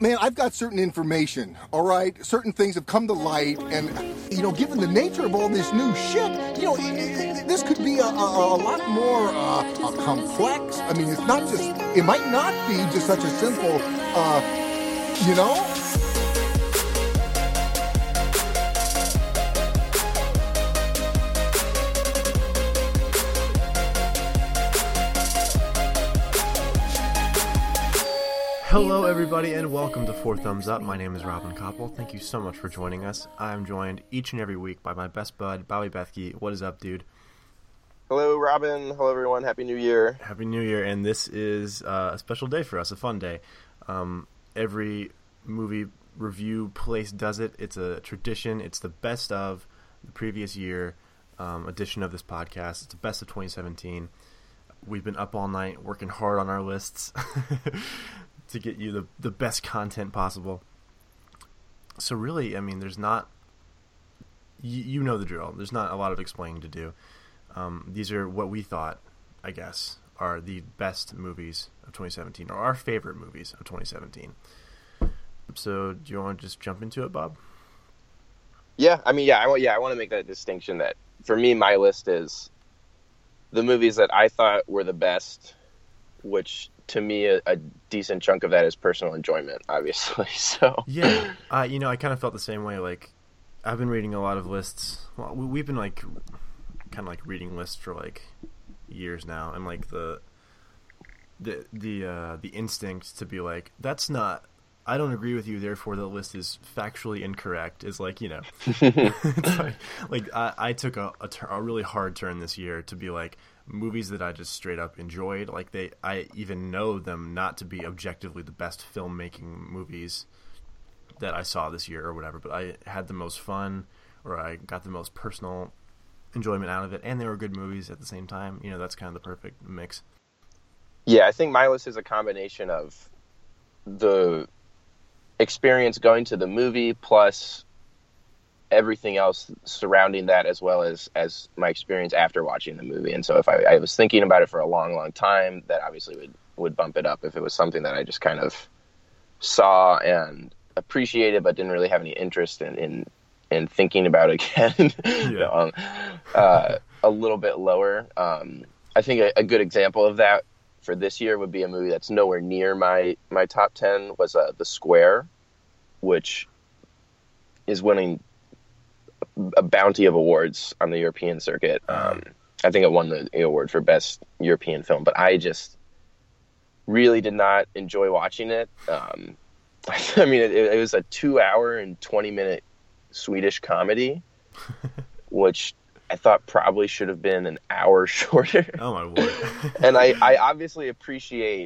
Man, I've got certain information, all right? Certain things have come to light, and, given the nature of all this new shit, this could be a lot more complex. I mean, it might not be just such a simple, Hello, everybody, and welcome to Four Thumbs Up. My name is Robin Koppel. Thank you so much for joining us. I'm joined each and every week by my best bud, Bobby Bethke. What is up, dude? Hello, Robin. Hello, everyone. Happy New Year. Happy New Year, and this is a special day for us, a fun day. Every movie review place does it. It's a tradition. It's the best of the previous year edition of this podcast. It's the best of 2017. We've been up all night working hard on our lists to get you the best content possible. So really, I mean, there's not, you know the drill. There's not a lot of explaining to do. These are what we thought, I guess, are the best movies of 2017, or our favorite movies of 2017. So do you want to just jump into it, Bob? I want to make that distinction that for me, my list is the movies that I thought were the best, which to me, a decent chunk of that is personal enjoyment, obviously. So yeah, I kind of felt the same way. Like, I've been reading a lot of lists. Well, we've been reading lists for like years now, and like the instinct to be like, that's not. I don't agree with you, therefore the list is factually incorrect. Is like, it's like I took a really hard turn this year to be like, movies that I just straight up enjoyed, like I even know them not to be objectively the best filmmaking movies that I saw this year or whatever, but I had the most fun, or I got the most personal enjoyment out of it, and they were good movies at the same time. That's kind of the perfect mix. Yeah, I think my list is a combination of the experience going to the movie plus everything else surrounding that, as well as my experience after watching the movie. And so if I was thinking about it for a long time, that obviously would bump it up. If it was something that I just kind of saw and appreciated but didn't really have any interest in thinking about again, a little bit lower. I think a good example of that for this year would be a movie that's nowhere near my top 10 was The Square, which is winning a bounty of awards on the European circuit. I think it won the award for best European film, but I just really did not enjoy watching it. I mean, it was a 2-hour and 20-minute Swedish comedy, which I thought probably should have been an hour shorter. Oh my word! And I obviously appreciate.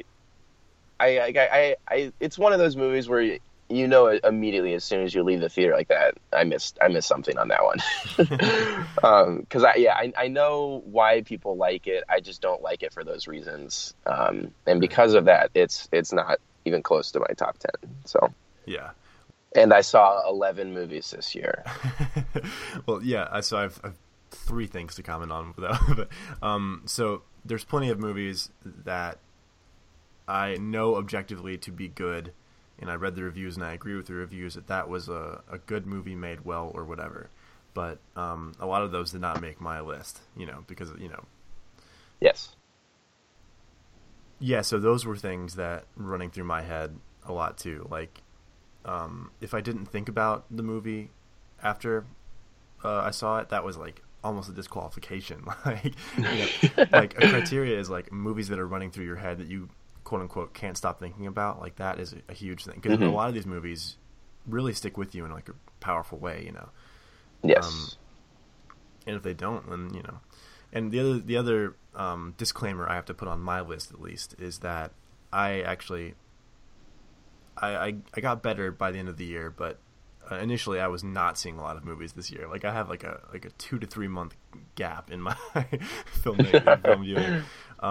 It's one of those movies where immediately as soon as you leave the theater like that, I missed something on that one. Because I know why people like it. I just don't like it for those reasons. And because of that, it's not even close to my top 10. So yeah. And I saw 11 movies this year. Well, yeah. So I've 3 things to comment on though. But so there's plenty of movies that I know objectively to be good, and I read the reviews and I agree with the reviews that was a good movie made well or whatever. But a lot of those did not make my list, because Yes. Yeah, so those were things that were running through my head a lot too. Like, if I didn't think about the movie after I saw it, that was like almost a disqualification. Like, like a criteria is like movies that are running through your head that you quote unquote can't stop thinking about. Like, that is a huge thing, because a lot of these movies really stick with you in like a powerful way. Yes. And if they don't, then And the other disclaimer I have to put on my list, at least, is that I actually I got better by the end of the year, but initially I was not seeing a lot of movies this year. Like, I have like a 2 to 3 month gap in my film viewing.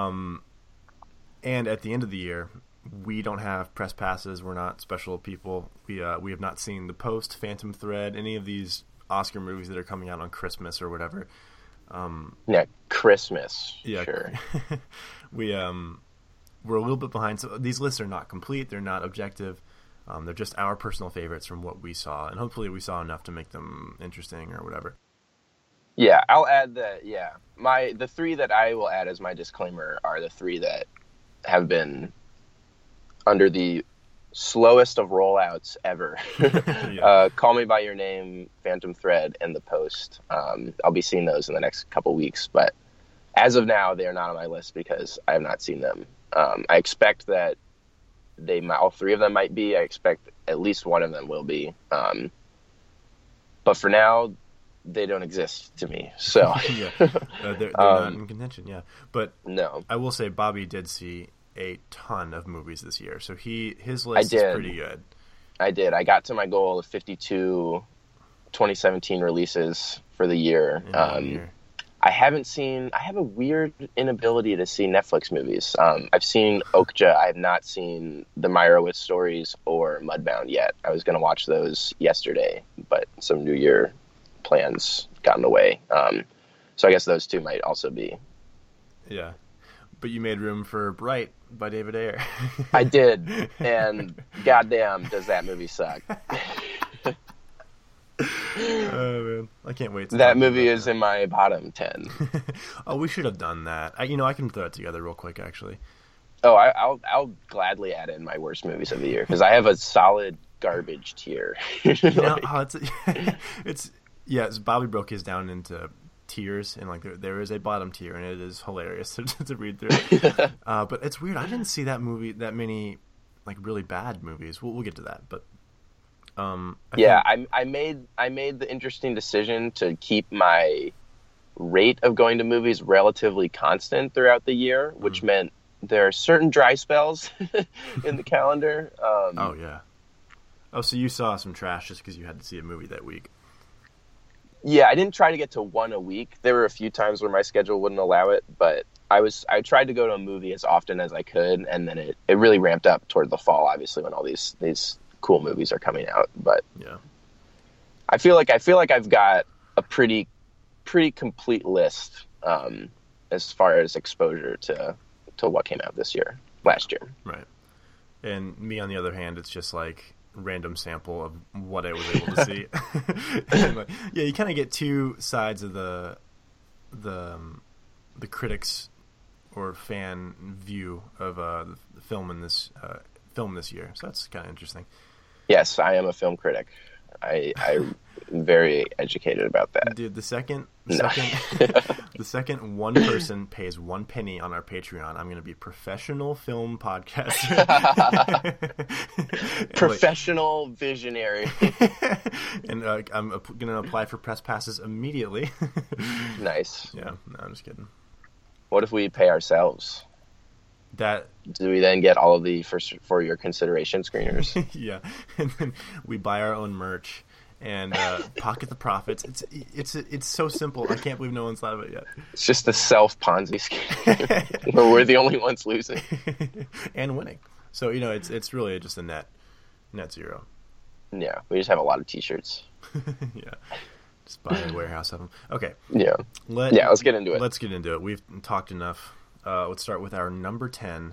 And at the end of the year, we don't have press passes. We're not special people. We have not seen The Post, Phantom Thread, any of these Oscar movies that are coming out on Christmas or whatever. Christmas. Yeah, sure. We're a little bit behind. So these lists are not complete. They're not objective. They're just our personal favorites from what we saw, and hopefully we saw enough to make them interesting or whatever. Yeah, I'll add that. Yeah, the three that I will add as my disclaimer are the three that have been under the slowest of rollouts ever. Call Me by Your Name, Phantom Thread, and The Post. I'll be seeing those in the next couple weeks, but as of now, they are not on my list because I have not seen them. I expect that all three of them might be. I expect at least one of them will be. But for now, they don't exist to me. So they're not in contention. Yeah, but no, I will say Bobby did see a ton of movies this year, so his list is pretty good. I did. I got to my goal of 52 2017 releases for the year. I have a weird inability to see Netflix movies. I've seen Okja. I have not seen the Meyerowitz stories or Mudbound yet. I was going to watch those yesterday, but some New Year plans got in the way. So I guess those two might also be. Yeah. But you made room for Bright by David Ayer. I did. And goddamn, does that movie suck. Oh man, I can't wait. That movie is in my bottom 10. Oh, we should have done that. I can throw it together real quick, actually. Oh, I'll gladly add in my worst movies of the year because I have a solid garbage tier. It's Bobby broke his down into tiers, and like there is a bottom tier, and it is hilarious to read through. But it's weird. I didn't see that many like really bad movies. We'll get to that, but. I made the interesting decision to keep my rate of going to movies relatively constant throughout the year, which meant there are certain dry spells in the calendar. So you saw some trash just because you had to see a movie that week. Yeah, I didn't try to get to one a week. There were a few times where my schedule wouldn't allow it, but I tried to go to a movie as often as I could, and then it really ramped up toward the fall, obviously, when all these cool movies are coming out. But yeah, I feel like I've got a pretty complete list as far as exposure to what came out last year. Right. And me, on the other hand, it's just like random sample of what I was able to see. Like, yeah, you kind of get two sides of the critics or fan view of the film in this year. So that's kind of interesting. Yes, I am a film critic. I'm very educated about that. Dude, the second one person pays 1 penny on our Patreon, I'm going to be professional film podcaster. Professional visionary. And I'm going to apply for press passes immediately. Nice. Yeah, no, I'm just kidding. What if we pay ourselves? Do we then get all of the for your consideration screeners? Yeah, and then we buy our own merch and pocket the profits. It's so simple. I can't believe no one's thought of it yet. It's just a self Ponzi scheme where we're the only ones losing and winning. So it's really just a net zero. Yeah, we just have a lot of T-shirts. Yeah, just buy a warehouse of them. Okay. Yeah. Let's get into it. Let's get into it. We've talked enough. Let's start with our number 10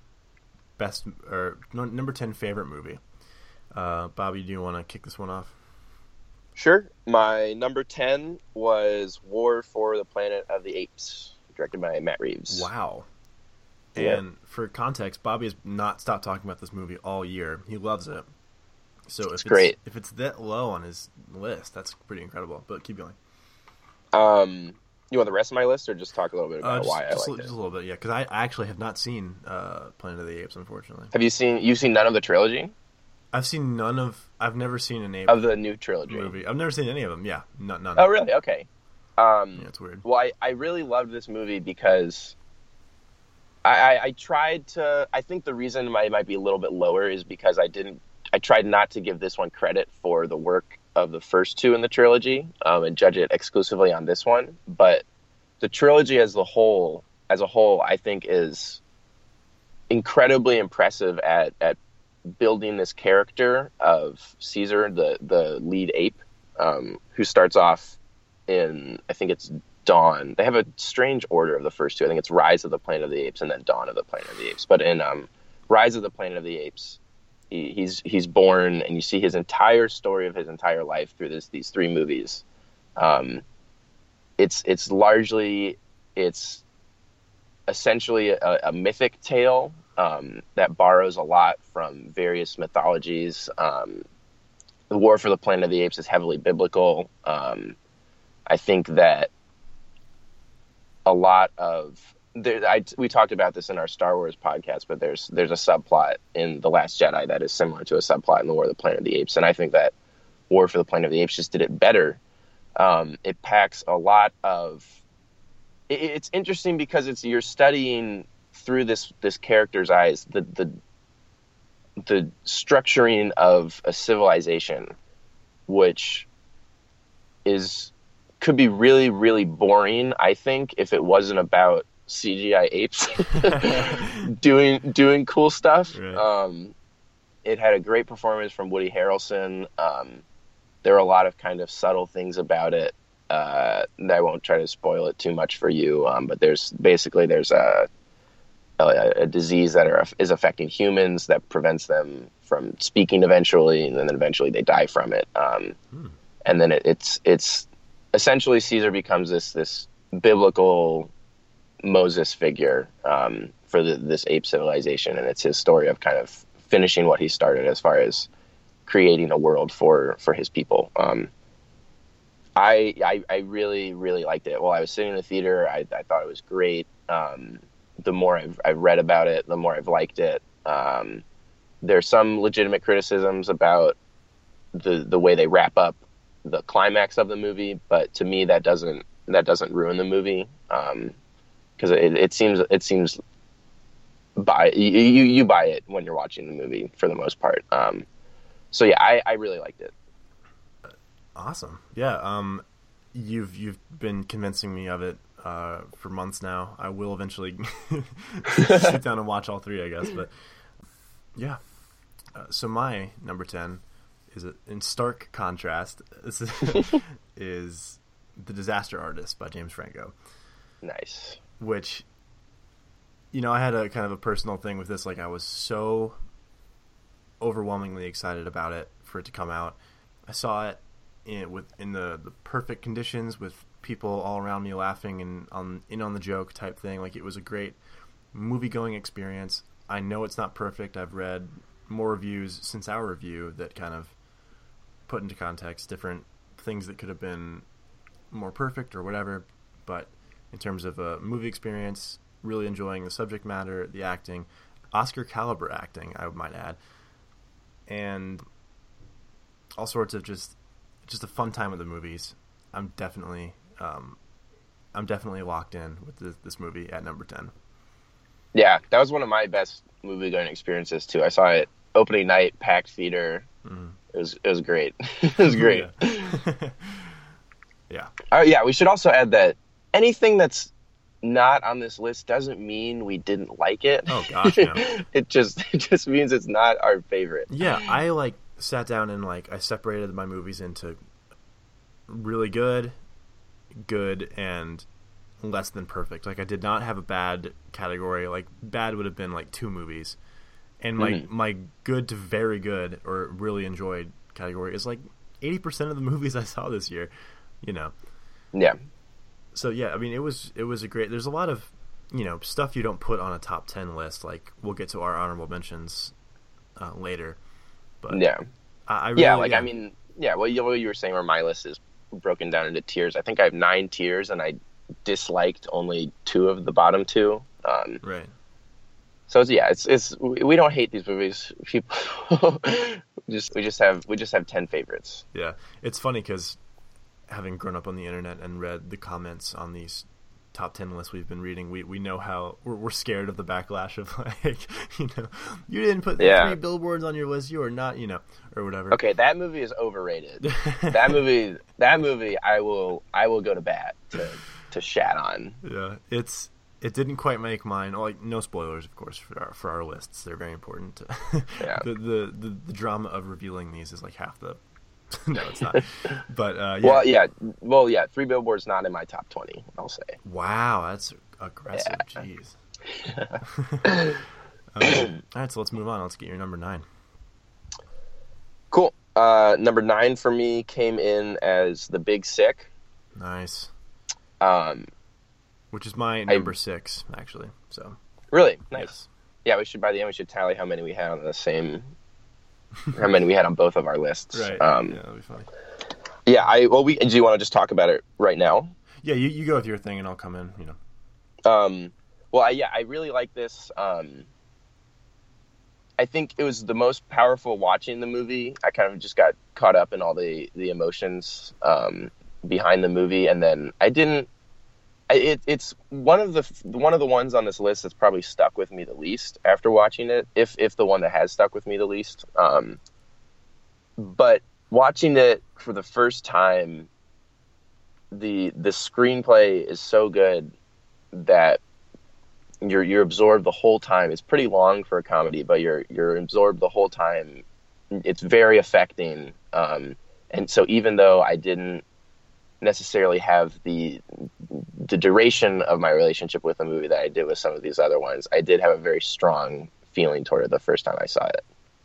favorite movie. Bobby, do you want to kick this one off? Sure. My number 10 was War for the Planet of the Apes, directed by Matt Reeves. Wow. Yeah. And for context, Bobby has not stopped talking about this movie all year. He loves it. So if it's that low on his list, that's pretty incredible. But keep going. You want the rest of my list, or just talk a little bit about why I liked it? Just a little bit, yeah. Because I actually have not seen Planet of the Apes, unfortunately. You've seen none of the trilogy? I've never seen an ape of the new trilogy movie. I've never seen any of them. Yeah, none. Oh, really? Okay. Yeah, it's weird. Well, I really loved this movie because I tried to. I think the reason I might be a little bit lower is because I tried not to give this one credit for the work of the first two in the trilogy and judge it exclusively on this one. But the trilogy as a whole, I think is incredibly impressive at building this character of Caesar, the lead ape, who starts off in, I think it's Dawn. They have a strange order of the first two. I think it's Rise of the Planet of the Apes and then Dawn of the Planet of the Apes. But in Rise of the Planet of the Apes, He's born, and you see his entire story of his entire life through these three movies. It's essentially a mythic tale that borrows a lot from various mythologies. The War for the Planet of the Apes is heavily biblical. I think that a lot of we talked about this in our Star Wars podcast, but there's a subplot in The Last Jedi that is similar to a subplot in The War of the Planet of the Apes, and I think that War for the Planet of the Apes just did it better. It packs a lot of. It's interesting because you're studying through this character's eyes the structuring of a civilization, which could be really, really boring, I think, if it wasn't about CGI apes doing cool stuff. Right. It had a great performance from Woody Harrelson. There are a lot of kind of subtle things about it. I won't try to spoil it too much for you, but there's a disease that is affecting humans that prevents them from speaking eventually, and then eventually they die from it. And then it's essentially Caesar becomes this biblical Moses figure for this ape civilization, and it's his story of kind of finishing what he started as far as creating a world for his people. I really, really liked it. While I was sitting in the theater, I thought it was great. The more I've read about it, the more I've liked it. There's some legitimate criticisms about the way they wrap up the climax of the movie, but to me that doesn't ruin the movie, because it seems you buy it when you're watching the movie for the most part. So yeah, I really liked it. Awesome. Yeah. You've been convincing me of it for months now. I will eventually sit down and watch all three, I guess. But yeah. So my number 10 is in stark contrast. This is The Disaster Artist by James Franco. Nice. Which, I had a kind of a personal thing with this. Like, I was so overwhelmingly excited about it for it to come out. I saw it in the perfect conditions with people all around me laughing and on the joke type thing. Like, it was a great movie-going experience. I know it's not perfect. I've read more reviews since our review that kind of put into context different things that could have been more perfect or whatever. But in terms of a movie experience, really enjoying the subject matter, the acting, Oscar caliber acting, I might add, and all sorts of just a fun time with the movies. I'm definitely locked in with this movie at number 10. Yeah, that was one of my best movie going experiences too. I saw it opening night, packed theater. Mm. It was great. It was great. Yeah. Yeah. We should also add that anything that's not on this list doesn't mean we didn't like it. Oh gosh, no. It just means it's not our favorite. Yeah, I sat down and I separated my movies into really good, and less than perfect. I did not have a bad category. Bad would have been 2 movies, and my good to very good or really enjoyed category is 80% of the movies I saw this year. Yeah. So yeah, I mean, it was a great. There's a lot of stuff you don't put on a top 10 list. We'll get to our honorable mentions later. But yeah, I really, I mean, yeah. What you were saying, where my list is broken down into tiers. I think I have 9 tiers, and I disliked only 2 of the bottom 2. Right. So it's we don't hate these movies. People we just have 10 favorites. Yeah, it's funny because having grown up on the internet and read the comments on these top 10 lists we've been reading, we know how we're scared of the backlash of you didn't put 3 billboards on your list, you are not, or whatever. Okay, that movie is overrated. that movie I will go to bat to shat on. Yeah, it didn't quite make mine. No spoilers, of course, for our lists. They're very important. Yeah. The drama of revealing these is half the. No, it's not. But yeah. Well, yeah. 3 Billboards not in my top 20. I'll say. Wow, that's aggressive. Yeah. Jeez. All right, so let's move on. Let's get your number 9. Cool. Number 9 for me came in as The Big Sick. Nice. Um, Which is my number 6, actually. So really nice. Yes. Yeah, we should by the end we should tally how many we had on the same, how many we had on both of our lists. Right. Yeah, that'd be funny. Yeah. Do you want to just talk about it right now? Yeah, you go with your thing, and I'll come in. Well, I really like this. I think it was the most powerful watching the movie. I kind of just got caught up in all the emotions behind the movie, and then I didn't. It's one of the ones on this list that's probably stuck with me the least after watching it, if the one that has stuck with me the least. But watching it for the first time, the screenplay is so good that you're absorbed the whole time. It's pretty long for a comedy, but you're absorbed the whole time. It's very affecting. And so even though I didn't necessarily have the duration of my relationship with the movie that I did with some of these other ones, I did have a very strong feeling toward it the first time I saw it.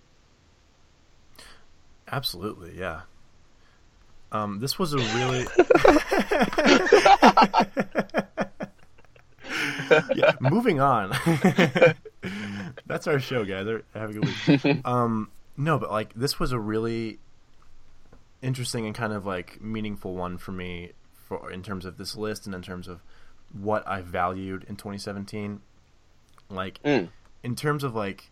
Absolutely, yeah. This was a really yeah, moving on. That's our show, guys. Have a good week. No, but like this was a really interesting and kind of like meaningful one for me, in terms of this list and in terms of what I valued in 2017. Like in terms of like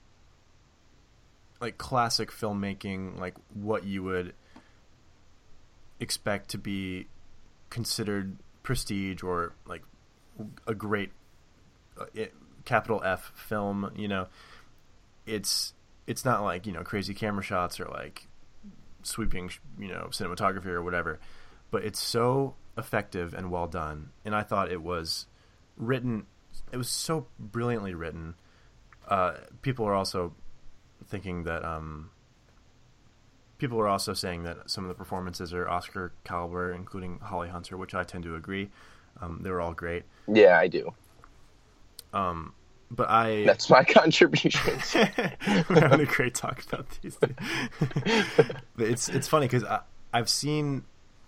classic filmmaking, like what you would expect to be considered prestige or like a great capital F film, it's not like, crazy camera shots or like sweeping, cinematography or whatever, but it's so effective and well done. And I thought it was so brilliantly written. People are also thinking that people are also saying that some of the performances are Oscar caliber, including Holly Hunter, which I tend to agree. They were all great. Yeah, I do. But that's my contributions. We're having a great talk about these things. But it's funny because I've seen,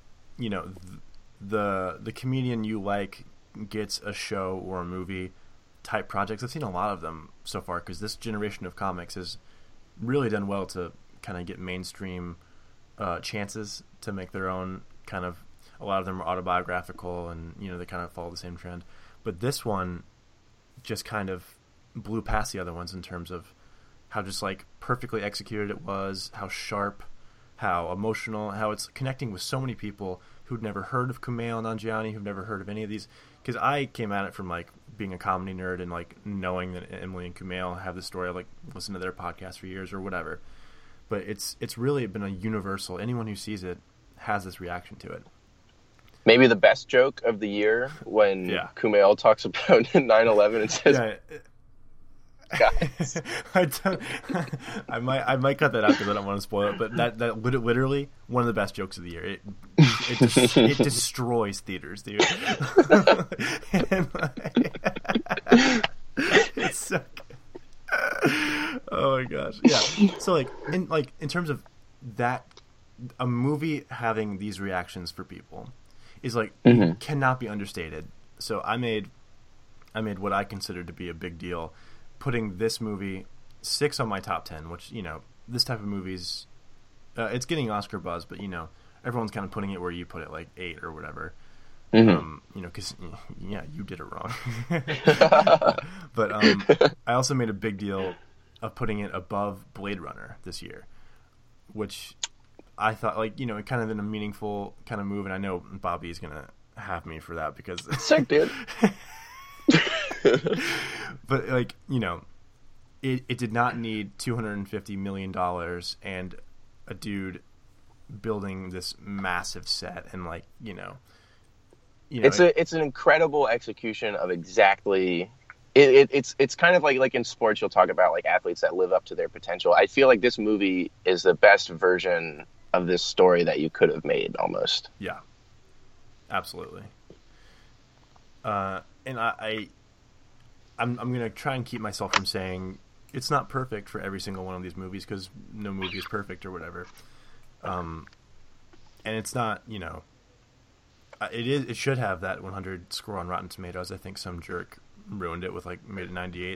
the comedian you like gets a show or a movie type projects. I've seen a lot of them so far because this generation of comics has really done well to kind of get mainstream chances to make their own kind of. A lot of them are autobiographical, and they kind of follow the same trend. But this one just kind of blew past the other ones in terms of how just like perfectly executed it was, how sharp, how emotional, how it's connecting with so many people who'd never heard of Kumail Nanjiani, who've never heard of any of these. Because I came at it from like being a comedy nerd and like knowing that Emily and Kumail have this story. I like listened to their podcast for years or whatever. But it's really been a universal. Anyone who sees it has this reaction to it. Maybe the best joke of the year when Kumail talks about 9/11 and says, "Guys." I might cut that out because I don't want to spoil it. But that literally one of the best jokes of the year. It destroys theaters, dude. It's so good. Oh my gosh, yeah. So in terms of that, a movie having these reactions for people is like cannot be understated. So I made what I considered to be a big deal, putting this movie 6 on my top 10. Which this type of movies, it's getting Oscar buzz, but everyone's kind of putting it where you put it, like 8 or whatever. Because you did it wrong. But I also made a big deal of putting it above Blade Runner this year, which I thought, kind of in a meaningful kind of move, and I know Bobby's gonna have me for that because sick, dude. But it did not need $250 million and a dude building this massive set, and it's an incredible execution of exactly. It's kind of like in sports you'll talk about like athletes that live up to their potential. I feel like this movie is the best version of this story that you could have made, almost. Yeah, absolutely. And I'm gonna try and keep myself from saying it's not perfect for every single one of these movies, because no movie is perfect or whatever. And it's not, it should have that 100 score on Rotten Tomatoes. I think some jerk ruined it with made it 98.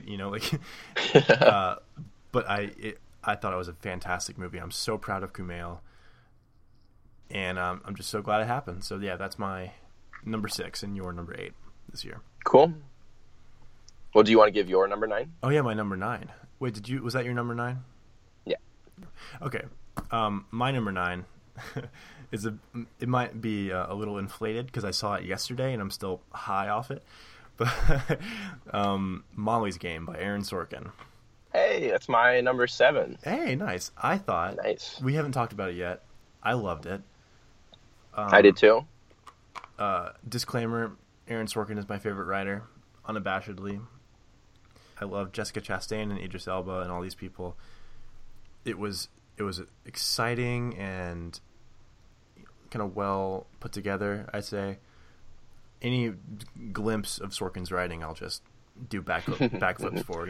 But I thought it was a fantastic movie. I'm so proud of Kumail, and I'm just so glad it happened. So yeah, that's my number 6 and your number 8 this year. Cool. Well, do you want to give your number 9? Oh yeah, my number 9. Wait, was that your number 9? Yeah. Okay. My number 9 it might be a little inflated because I saw it yesterday and I'm still high off it. But Molly's Game by Aaron Sorkin. Hey, that's my number 7. Hey, nice. I thought Nice. We haven't talked about it yet. I loved it. I did too. Disclaimer: Aaron Sorkin is my favorite writer, unabashedly. I love Jessica Chastain and Idris Elba and all these people. It was exciting and kind of well put together, I'd say. Any glimpse of Sorkin's writing, I'll just do backflips for.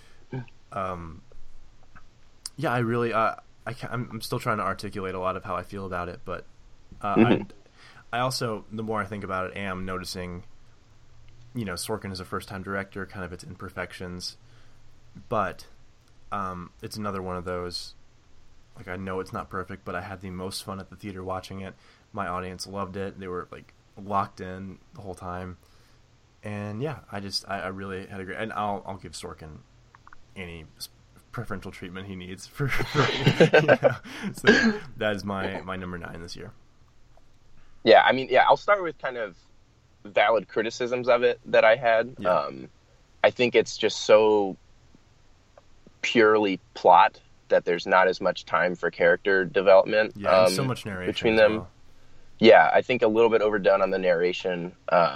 Yeah, I really, I'm still trying to articulate a lot of how I feel about it, but I also, the more I think about it, am noticing, Sorkin is a first-time director, kind of its imperfections, but it's another one of those, I know it's not perfect, but I had the most fun at the theater watching it. My audience loved it. They were, locked in the whole time. And, yeah, I really had a great... And I'll give Sorkin any preferential treatment he needs for So that is my number 9 this year. Yeah, I'll start with kind of valid criticisms of it that I had. Yeah. I think it's just so purely plot that there's not as much time for character development. Yeah, and so much narration between as them. well. Yeah, I think a little bit overdone on the narration.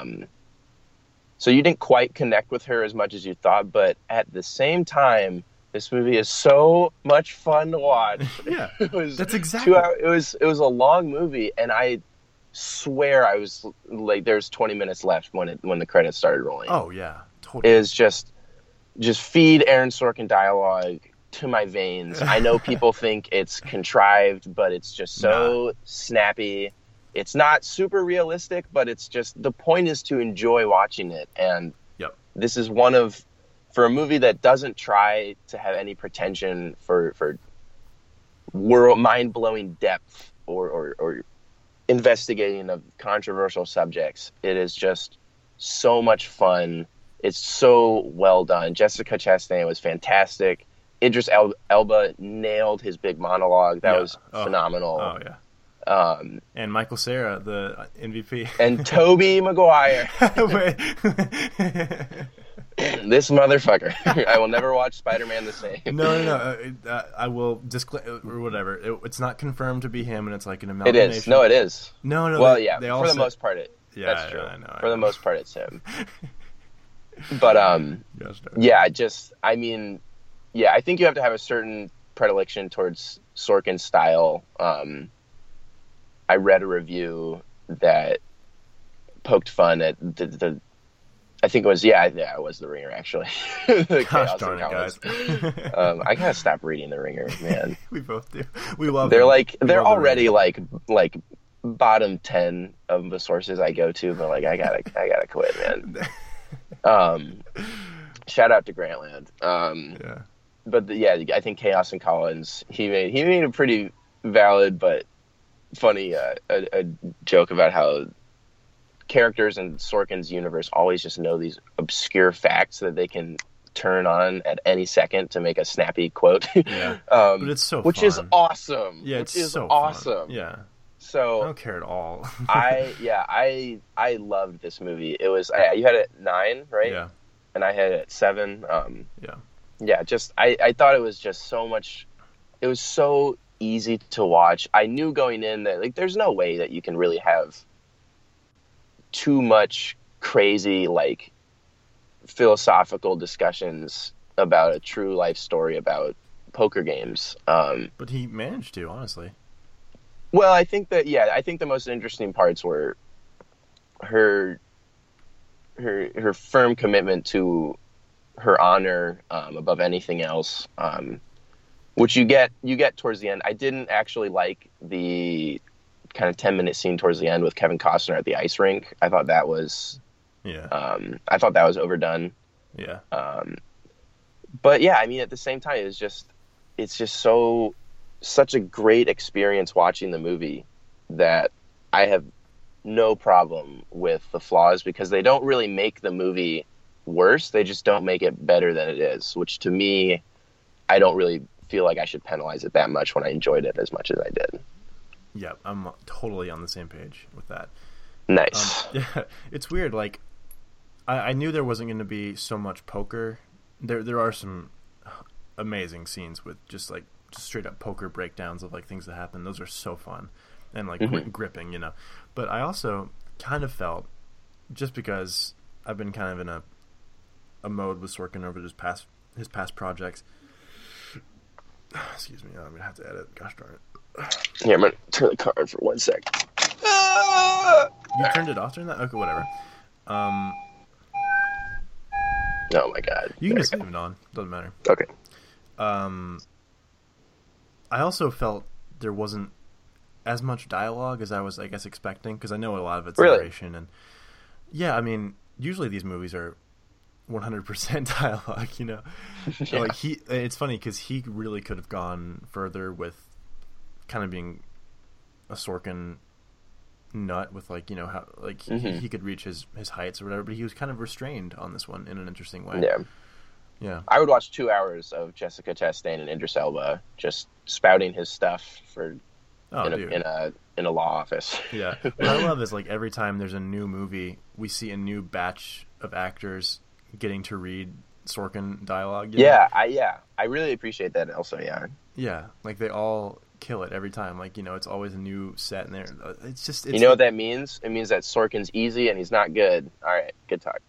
So you didn't quite connect with her as much as you thought, but at the same time, this movie is so much fun to watch. Yeah, that's exactly. 2 hours. It was a long movie, and I swear I was there's 20 minutes left when the credits started rolling. Oh yeah, totally. It is just feed Aaron Sorkin dialogue to my veins. I know people think it's contrived, but it's just so snappy. It's not super realistic, but it's just, the point is to enjoy watching it. And this is for a movie that doesn't try to have any pretension for mind-blowing depth or investigating of controversial subjects. It is just so much fun. It's so well done. Jessica Chastain was fantastic. Idris Elba nailed his big monologue. That was phenomenal. Oh, yeah. And Michael Cera, the MVP. And Tobey Maguire. This motherfucker. I will never watch Spider-Man the same. No. I will disclaim or whatever. It's not confirmed to be him, and it's an amalgamation. It is. No, it is. No. Well, for the most part, that's true. I know. For the most part, it's him. But I think you have to have a certain predilection towards Sorkin's style. I read a review that poked fun at the I think it was it was The Ringer, actually. Gosh darn it, guys. I gotta stop reading The Ringer, man. We both do. We love. They're they're already bottom 10 of the sources I go to, but I gotta quit, man. Shout out to Grantland. But I think Chaos and Collins, he made a pretty valid but funny a joke about how characters in Sorkin's universe always just know these obscure facts that they can turn on at any second to make a snappy quote. But it's so which fun. Is awesome. Yeah, which is so awesome. Fun. Yeah. So I don't care at all. I loved this movie. It was you had it at 9, right? Yeah. And I had it at 7. Yeah. Just I thought it was just so much. It was so easy to watch. I knew going in that there's no way that you can really have too much crazy philosophical discussions about a true life story about poker games. But he managed to, honestly. Well, I think the most interesting parts were her firm commitment to her honor above anything else. which you get towards the end. I didn't actually like the kind of 10-minute scene towards the end with Kevin Costner at the ice rink. I thought that was overdone. Yeah. But yeah, I mean, at the same time, it's just such a great experience watching the movie that I have no problem with the flaws, because they don't really make the movie worse. They just don't make it better than it is, which to me, I don't really feel like I should penalize it that much when I enjoyed it as much as I did. Yeah, I'm totally on the same page with that. Nice. Yeah, it's weird. Like, I knew there wasn't going to be so much poker. There are some amazing scenes with just straight up poker breakdowns of like things that happen. Those are so fun and like gripping, you know. But I also kind of felt, just because I've been kind of in a mode with Sorkin over his past projects. Excuse me, I'm gonna have to edit. Gosh darn it. Here, I'm gonna turn the car on for 1 sec. You turned it off during that? Okay, whatever. Oh my god. You can just leave it on. Doesn't matter. Okay. I also felt there wasn't as much dialogue as I was, I guess, expecting, because I know a lot of it's narration. And yeah, I mean, usually these movies are 100% dialogue, you know. Yeah. Like it's funny because he really could have gone further with kind of being a Sorkin nut with, like, you know, how like he could reach his heights or whatever, but he was kind of restrained on this one in an interesting way. Yeah. I would watch 2 hours of Jessica Chastain and Idris Elba just spouting his stuff in a law office. Yeah. What I love is, like, every time there's a new movie, we see a new batch of actors getting to read Sorkin dialogue. You know? I really appreciate that also. Yeah, like they all kill it every time. Like, you know, it's always a new set in there. It's you know what that means? It means that Sorkin's easy and he's not good. All right, good talk.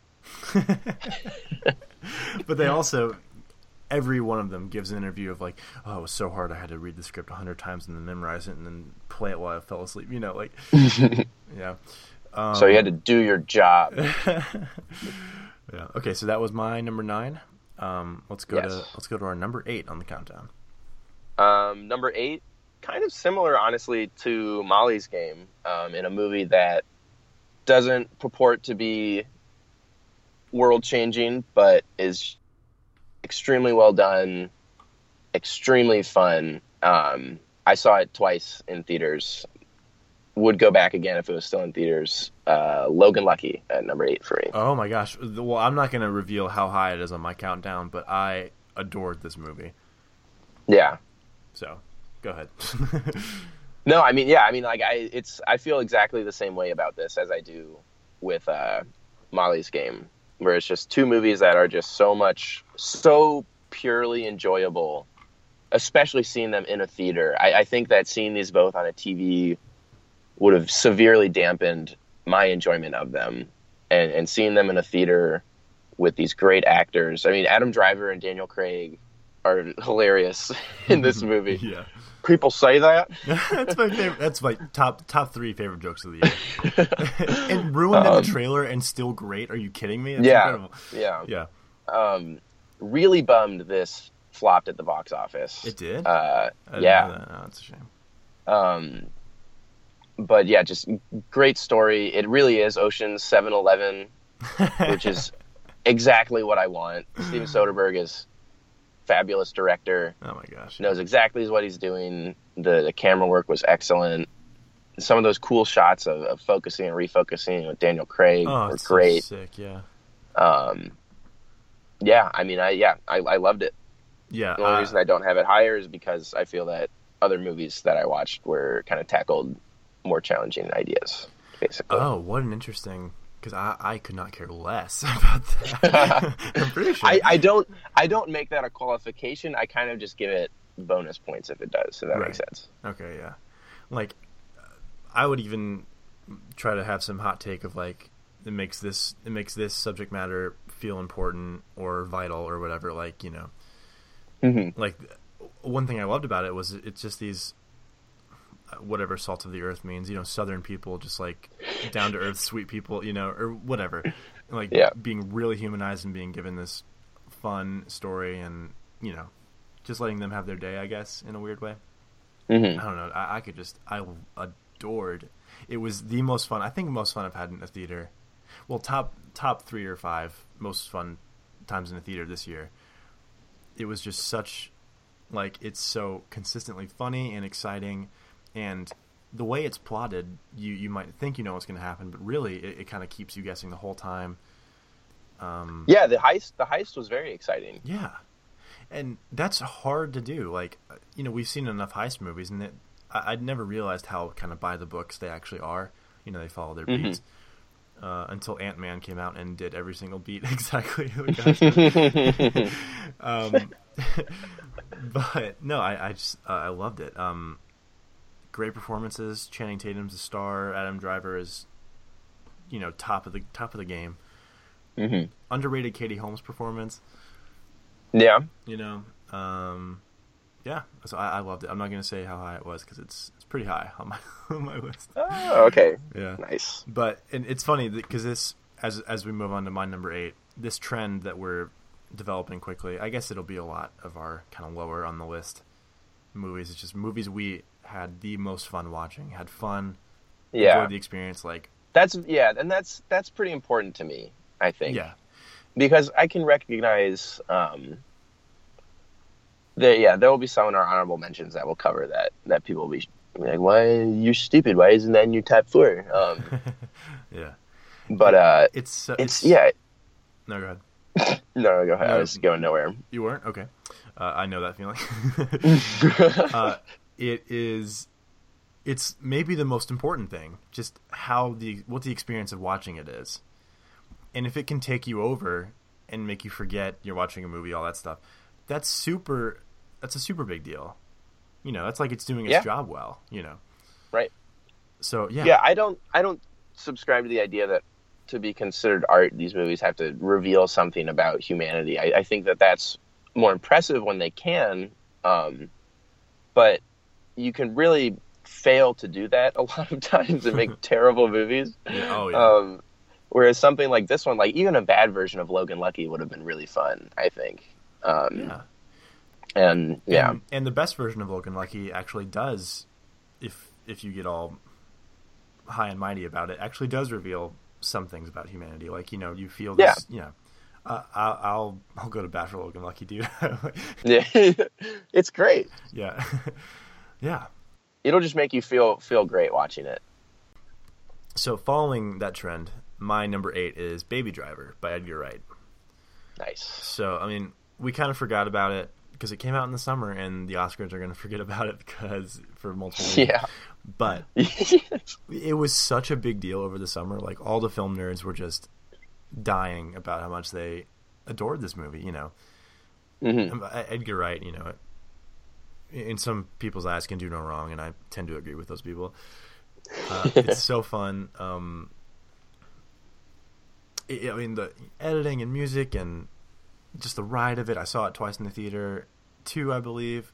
But they also, every one of them gives an interview of like, oh, it was so hard, I had to read the script 100 times and then memorize it and then play it while I fell asleep, you know, like. Yeah. So you had to do your job. Yeah. Okay, so that was my number 9. Let's go to our number 8 on the countdown. Number 8, kind of similar, honestly, to Molly's Game, in a movie that doesn't purport to be world-changing, but is extremely well done, extremely fun. I saw it twice in theaters. Would go back again if it was still in theaters. Logan Lucky at number 8 for me. Oh my gosh. Well, I'm not going to reveal how high it is on my countdown, but I adored this movie. Yeah. So, go ahead. No, I mean, like I feel exactly the same way about this as I do with Molly's Game, where it's just two movies that are just so purely enjoyable, especially seeing them in a theater. I think that seeing these both on a TV would have severely dampened my enjoyment of them, and seeing them in a theater with these great actors. I mean, Adam Driver and Daniel Craig are hilarious in this movie. Yeah. People say that. That's my favorite. That's my top 3 favorite jokes of the year. And ruined in the trailer and still great. Are you kidding me? That's incredible. Yeah. Really bummed this flopped at the box office. It did? Yeah. Oh, that's a shame. But yeah, just great story. It really is Ocean's 7-Eleven, which is exactly what I want. Steven Soderbergh is fabulous director. Oh my gosh. Knows exactly what he's doing. The camera work was excellent. Some of those cool shots of focusing and refocusing with Daniel Craig were great. So sick, yeah. Yeah, I mean, I loved it. Yeah. The only reason I don't have it higher is because I feel that other movies that I watched were kind of tackled more challenging ideas, basically. Oh, what an interesting... Because I could not care less about that. I'm pretty sure. I don't make that a qualification. I kind of just give it bonus points if it does, if that makes sense. Okay, yeah. Like, I would even try to have some hot take of, like, it makes this subject matter feel important or vital or whatever, like, you know. Mm-hmm. Like, one thing I loved about it was it's just these... whatever salt of the earth means, you know, southern people, just like down to earth, sweet people, you know, or whatever, like being really humanized and being given this fun story and, you know, just letting them have their day, I guess, in a weird way. Mm-hmm. I don't know. I adored. It was the most fun. I think most fun I've had in a theater. Well, top 3 or 5 most fun times in a theater this year. It was just such, like, it's so consistently funny and exciting, and the way it's plotted, you might think you know what's going to happen, but really it kind of keeps you guessing the whole time. Yeah, the heist was very exciting. Yeah, and that's hard to do. Like, we've seen enough heist movies, and I'd never realized how kind of by the books they actually are. They follow their beats. Until Ant-Man came out and did every single beat exactly. But no, I just I loved it. Great performances. Channing Tatum's a star. Adam Driver is, top of the game. Mm-hmm. Underrated Katie Holmes' performance. Yeah. Yeah. So I loved it. I'm not going to say how high it was because it's pretty high on my list. Oh, okay. Yeah. Nice. But and it's funny because this, as we move on to my number 8, this trend that we're developing quickly, I guess it'll be a lot of our kind of lower on the list movies. It's just movies we had the most fun watching, had fun, enjoyed the experience. Like that's pretty important to me, I think. Yeah. Because I can recognize there will be some in our honorable mentions that will cover that people will be like, why you're stupid? Why isn't that in your top 4? Yeah. But it's yeah. No, go ahead. No, go ahead. No, I was going nowhere. You weren't? Okay. I know that feeling. It's maybe the most important thing, just what the experience of watching it is. And if it can take you over and make you forget you're watching a movie, all that stuff, that's a super big deal. That's like it's doing its job well, Right. So, yeah. Yeah, I don't subscribe to the idea that to be considered art, these movies have to reveal something about humanity. I think that's more impressive when they can, but you can really fail to do that a lot of times and make terrible movies. Yeah. Oh, yeah. Whereas something like this one, like even a bad version of Logan Lucky would have been really fun, I think. Yeah. And yeah. And the best version of Logan Lucky actually does, if you get all high and mighty about it, actually does reveal some things about humanity. Like, you feel this, I'll go to bat for Logan Lucky, dude. Yeah. It's great. Yeah. Yeah. It'll just make you feel great watching it. So following that trend, my number 8 is Baby Driver by Edgar Wright. Nice. So, I mean, we kind of forgot about it because it came out in the summer, and the Oscars are going to forget about it for multiple reasons. Yeah. But it was such a big deal over the summer. Like, all the film nerds were just dying about how much they adored this movie, Mm-hmm. Edgar Wright, in some people's eyes can do no wrong, and I tend to agree with those people. It's so fun. The editing and music and just the ride of it. I saw it twice in the theater, 2, I believe.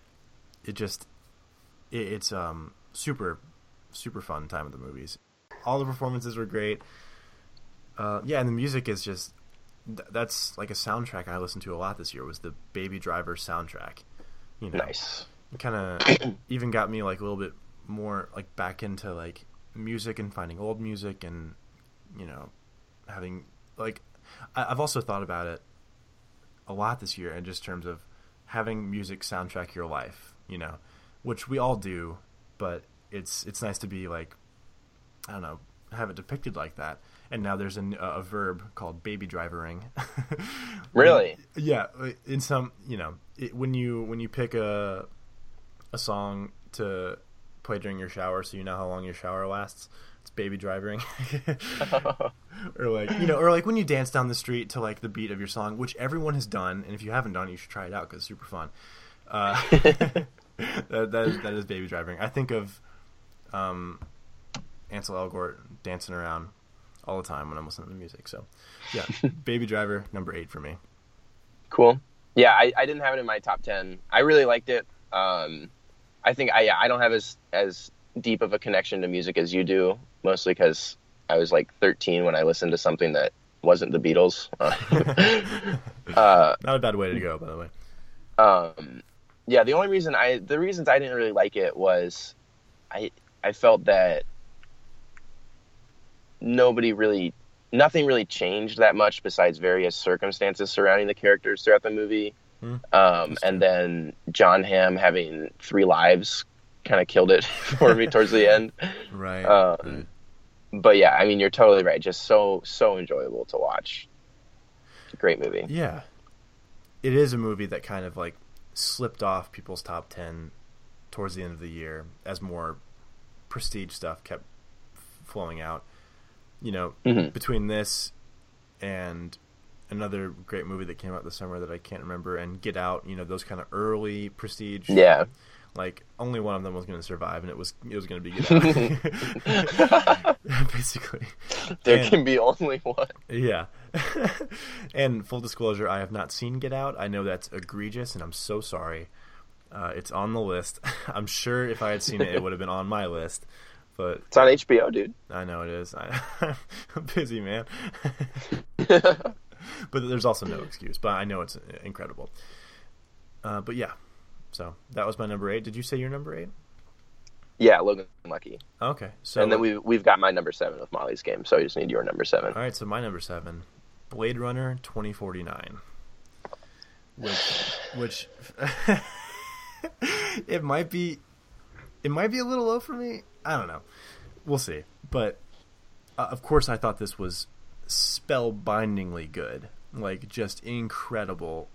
It's super, super fun time of the movies. All the performances were great. And the music is just, that's like a soundtrack I listened to a lot this year, was the Baby Driver soundtrack. Nice. It kind of even got me like a little bit more like back into like music and finding old music and, having like, I've also thought about it a lot this year in just terms of having music soundtrack your life, which we all do, but it's nice to be like, I don't know, have it depicted like that. And now there's a verb called baby drivering. Really? Yeah. In some, when you pick a song to play during your shower, so you know how long your shower lasts, it's baby driving. Or like when you dance down the street to like the beat of your song, which everyone has done, and if you haven't done it, you should try it out because it's super fun. That is baby driving. I think of Ansel Elgort dancing around all the time when I'm listening to music. So, yeah, Baby Driver, number 8 for me. Cool. Yeah, I didn't have it in my top 10. I really liked it. I think I don't have as deep of a connection to music as you do, mostly because I was like 13 when I listened to something that wasn't the Beatles. Not a bad way to go, by the way. Yeah, the reasons I didn't really like it was I felt that nothing really changed that much besides various circumstances surrounding the characters throughout the movie. And then John Hamm having 3 lives kind of killed it for me towards the end. Right. But yeah, I mean, you're totally right. Just so enjoyable to watch. It's a great movie. Yeah. It is a movie that kind of like slipped off people's top 10 towards the end of the year as more prestige stuff kept flowing out. You know, between this and another great movie that came out this summer that I can't remember, and Get Out, you know, those kind of early prestige. Yeah. Like, only one of them was going to survive, and it was going to be Get Out. Basically. There can be only one. Yeah. And full disclosure, I have not seen Get Out. I know that's egregious, and I'm so sorry. It's on the list. I'm sure if I had seen it, it would have been on my list. But it's on HBO, dude. I know it is. I'm busy, man. But there's also no excuse. But I know it's incredible. But yeah. So that was my number 8. Did you say your number 8? Yeah, Logan Lucky. Okay. So and then we've got my number 7 with Molly's Game. So I just need your number 7. All right. So my number 7, Blade Runner 2049. Which it might be a little low for me. I don't know. We'll see. But of course, I thought this was spellbindingly good. Like, just incredible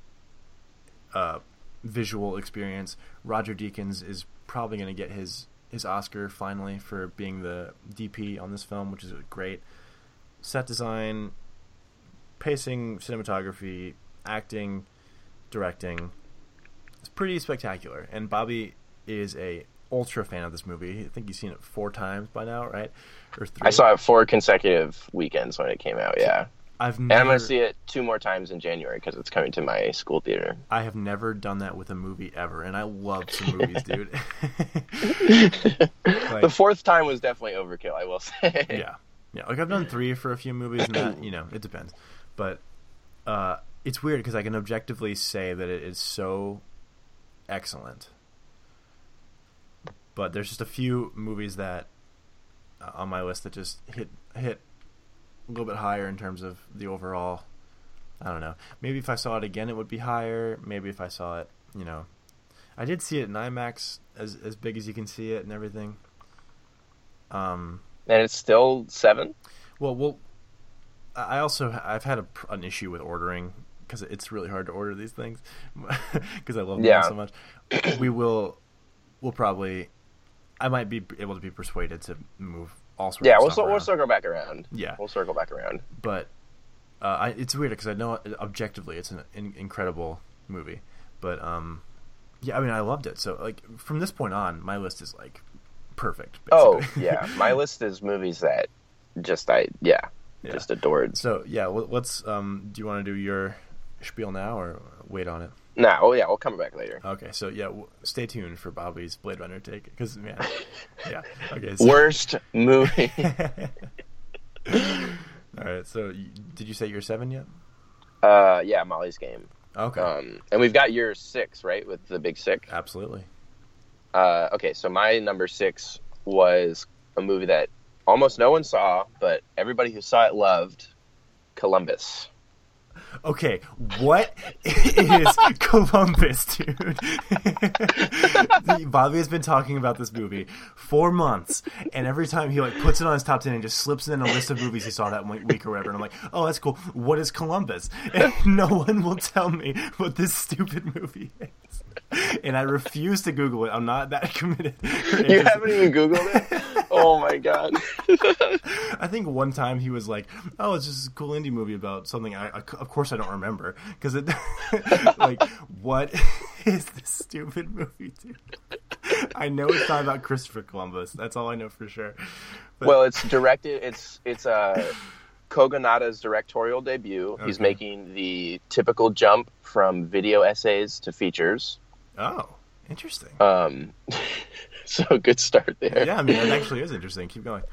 visual experience. Roger Deakins is probably going to get his Oscar finally for being the DP on this film, which is great. Set design, pacing, cinematography, acting, directing. It's pretty spectacular. And Bobby is a ultra fan of this movie. I think you've seen it 4 times by now, right? Or 3. I saw it 4 consecutive weekends when it came out, yeah. And I'm going to see it 2 more times in January because it's coming to my school theater. I have never done that with a movie ever, and I love some movies, dude. The 4th time was definitely overkill, I will say. Yeah. Like, I've done 3 for a few movies, and that, you know, it depends. But it's weird because I can objectively say that it is so excellent. But there's just a few movies that on my list that just hit a little bit higher in terms of the overall. I don't know. Maybe if I saw it again, it would be higher. Maybe if I saw it, you know, I did see it in IMAX as big as you can see it and everything. And it's still 7? Well, I've had an issue with ordering because it's really hard to order these things because I love them so much. We'll probably. I might be able to be persuaded to move all sorts of stuff around. We'll circle back around. Yeah. We'll circle back around. But it's weird because I know objectively it's an incredible movie. But, yeah, I mean, I loved it. So, like, from this point on, my list is, like, perfect, basically. Oh, yeah. My list is movies that just just adored. So, yeah, let's, do you want to do your spiel now or wait on it? Nah, oh yeah, we'll come back later. Okay, so yeah, stay tuned for Bobby's Blade Runner take, because man, yeah. Okay. So. Worst movie. All right, so did you say your 7 yet? Yeah, Molly's Game. Okay. And we've got your 6, right, with the big 6? Absolutely. Okay, so my number 6 was a movie that almost no one saw, but everybody who saw it loved, Columbus. Okay, what is Columbus, dude? Bobby has been talking about this movie for months, and every time he like puts it on his top 10 and just slips it in a list of movies he saw that week or whatever, and I'm like, oh, that's cool. What is Columbus? And no one will tell me what this stupid movie is. And I refuse to Google it. I'm not that committed. You haven't even Googled it? Oh my god. I think one time he was like, oh, it's just a cool indie movie about something I of course I don't remember. Because it, like, what is this stupid movie, dude? I know it's not about Christopher Columbus. That's all I know for sure. But, well, it's directed, it's Kogonada's directorial debut. Okay. He's making the typical jump from video essays to features. Oh, interesting. So good start there. Yeah, I mean, that actually is interesting. Keep going.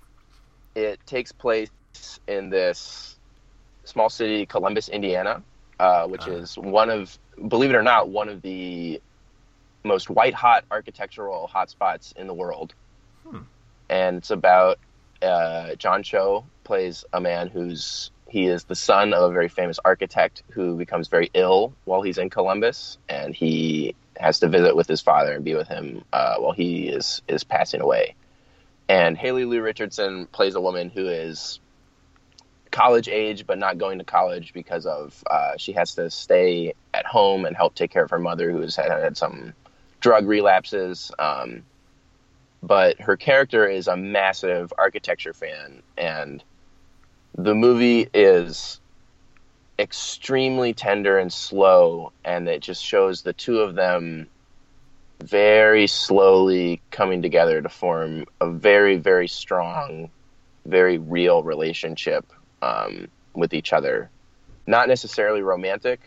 It takes place in this small city, Columbus, Indiana, which is believe it or not, one of the most white-hot architectural hotspots in the world. And it's about John Cho plays a man he is the son of a very famous architect who becomes very ill while he's in Columbus, and he has to visit with his father and be with him while he is passing away. And Haley Lou Richardson plays a woman who is college age but not going to college because of she has to stay at home and help take care of her mother who has had some drug relapses. But her character is a massive architecture fan, and the movie is extremely tender and slow, and it just shows the two of them very slowly coming together to form a very, very strong, very real relationship with each other. Not necessarily romantic,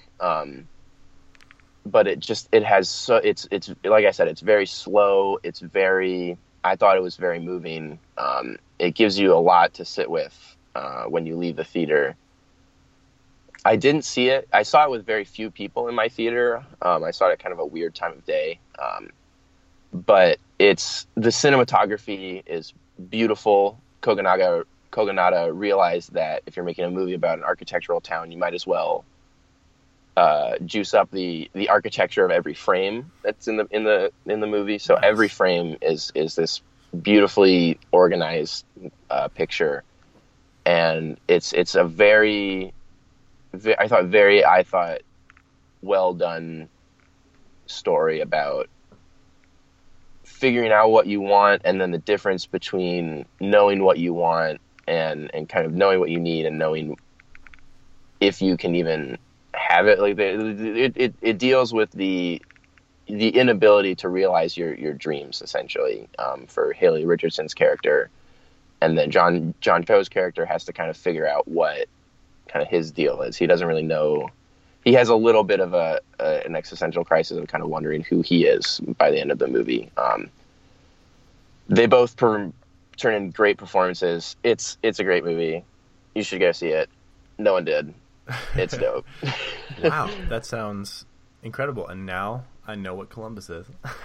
but it's like I said, it's very slow. I thought it was very moving. It gives you a lot to sit with when you leave the theater. I didn't see it. I saw it with very few people in my theater. I saw it at kind of a weird time of day. But the cinematography is beautiful. Kogonada realized that if you're making a movie about an architectural town, you might as well juice up the architecture of every frame that's in the movie. So nice. Every frame is this beautifully organized picture, and it's a very I thought well done story about figuring out what you want, and then the difference between knowing what you want and kind of knowing what you need and knowing if you can even have it. Like it deals with the inability to realize your dreams, essentially, for Haley Richardson's character, and then John Cho's character has to kind of figure out what kind of his deal is. He doesn't really know. He has a little bit of an existential crisis of kind of wondering who he is by the end of the movie. They both turn in great performances. It's a great movie. You should go see it. No one did. It's dope. Wow, that sounds incredible. And now I know what Columbus is.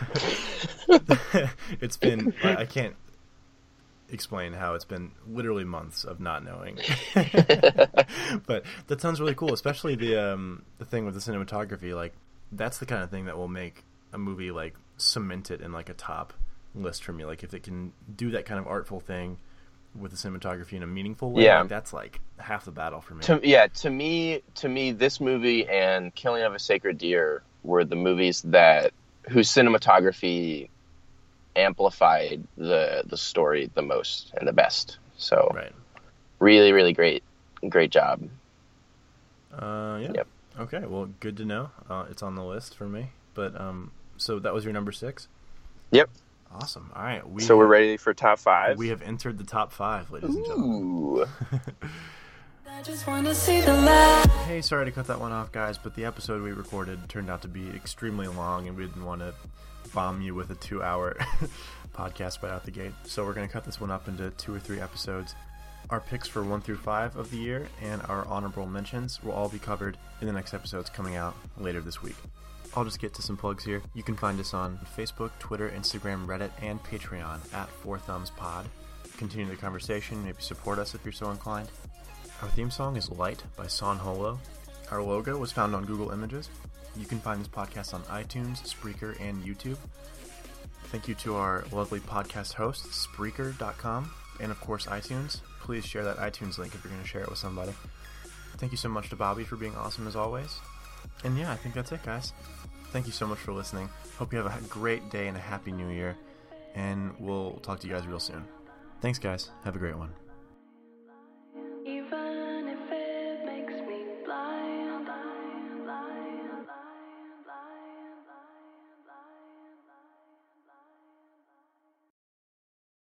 It's been, I can't explain how it's been literally months of not knowing. But that sounds really cool, especially the thing with the cinematography. Like, that's the kind of thing that will make a movie like cement it in like a top list for me. Like, if it can do that kind of artful thing with the cinematography in a meaningful way, like, that's like half the battle for me. To me, this movie and Killing of a Sacred Deer were the movies whose cinematography amplified the story the most and the best. So, right. Really, really great job. Yeah. Yep. Okay. Well, good to know. It's on the list for me. But so that was your number 6? Yep. Awesome. All right. So we're ready for top 5. We have entered the top 5, ladies and gentlemen. I just want to see the light. Hey, sorry to cut that one off, guys, but the episode we recorded turned out to be extremely long, and we didn't want to bomb you with a 2-hour podcast right out the gate. So we're going to cut this one up into 2 or 3 episodes. Our picks for 1 through 5 of the year and our honorable mentions will all be covered in the next episodes coming out later this week. I'll just get to some plugs here. You can find us on Facebook, Twitter, Instagram, Reddit, and Patreon at 4thumbspod. Continue the conversation, maybe support us if you're so inclined. Our theme song is Light by Son Holo. Our logo was found on Google Images. You can find this podcast on iTunes, Spreaker, and YouTube. Thank you to our lovely podcast hosts, Spreaker.com, and of course iTunes. Please share that iTunes link if you're going to share it with somebody. Thank you so much to Bobby for being awesome as always. And yeah, I think that's it, guys. Thank you so much for listening. Hope you have a great day and a happy new year. And we'll talk to you guys real soon. Thanks, guys. Have a great one.